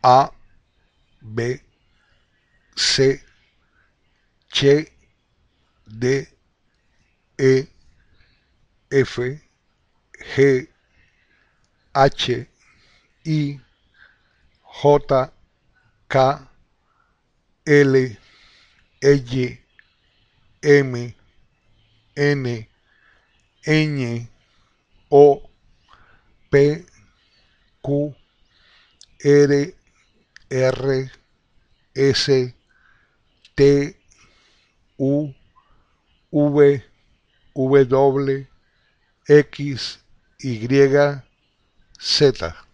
A, B, C, Ch, D, E, F, G, H, I, J, K, L, Y, M, N, Ñ, O, P, Q, R, R, S, T, U, V, W, X, Y, Z.